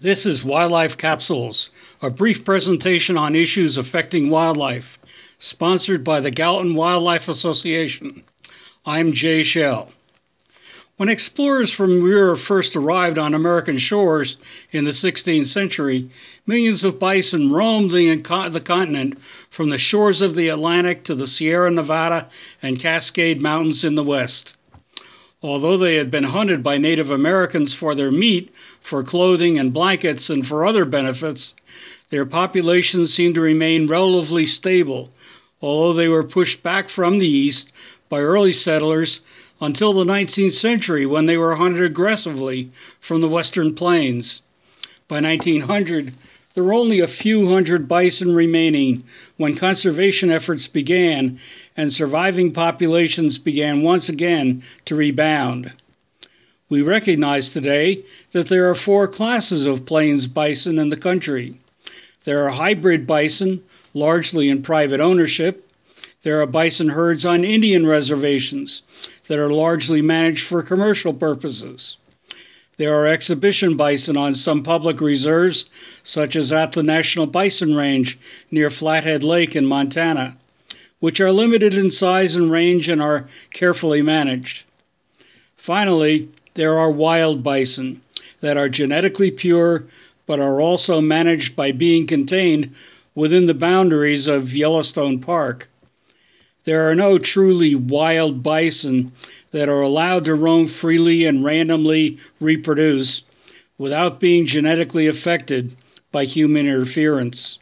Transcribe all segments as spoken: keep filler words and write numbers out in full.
This is Wildlife Capsules, a brief presentation on issues affecting wildlife, sponsored by the Gallatin Wildlife Association. I'm Jay Shell. When explorers from Europe first arrived on American shores in the sixteenth century, millions of bison roamed the, the continent from the shores of the Atlantic to the Sierra Nevada and Cascade Mountains in the west. Although they had been hunted by Native Americans for their meat, for clothing and blankets, and for other benefits, their populations seemed to remain relatively stable, although they were pushed back from the east by early settlers until the nineteenth century, when they were hunted aggressively from the western plains. By nineteen hundred, there were only a few hundred bison remaining when conservation efforts began and surviving populations began once again to rebound. We recognize today that there are four classes of plains bison in the country. There are hybrid bison, largely in private ownership. There are bison herds on Indian reservations that are largely managed for commercial purposes. There are exhibition bison on some public reserves, such as at the National Bison Range near Flathead Lake in Montana, which are limited in size and range and are carefully managed. Finally, there are wild bison that are genetically pure but are also managed by being contained within the boundaries of Yellowstone Park. There are no truly wild bison that are allowed to roam freely and randomly reproduce without being genetically affected by human interference.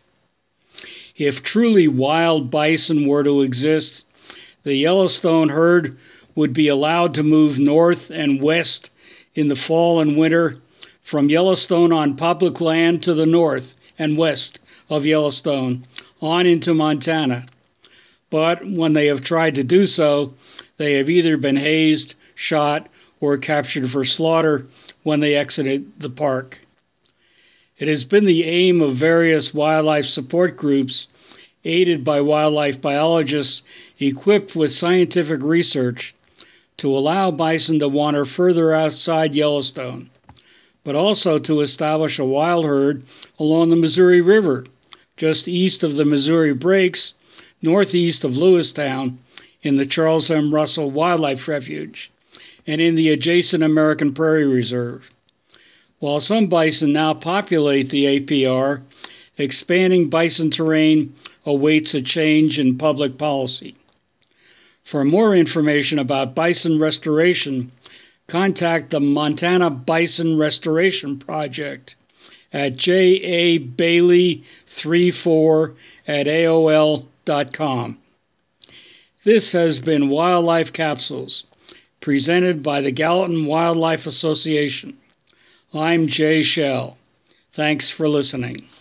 If truly wild bison were to exist, the Yellowstone herd would be allowed to move north and west in the fall and winter from Yellowstone on public land to the north and west of Yellowstone on into Montana. But when they have tried to do so, they have either been hazed, shot, or captured for slaughter when they exited the park. It has been the aim of various wildlife support groups, aided by wildlife biologists equipped with scientific research, to allow bison to wander further outside Yellowstone, but also to establish a wild herd along the Missouri River, just east of the Missouri Breaks, northeast of Lewistown, in the Charles M. Russell Wildlife Refuge, and in the adjacent American Prairie Reserve. While some bison now populate the A P R, expanding bison terrain awaits a change in public policy. For more information about bison restoration, contact the Montana Bison Restoration Project at j a bailey thirty-four at A O L dot com. This has been Wildlife Capsules, presented by the Gallatin Wildlife Association. I'm Jay Shell. Thanks for listening.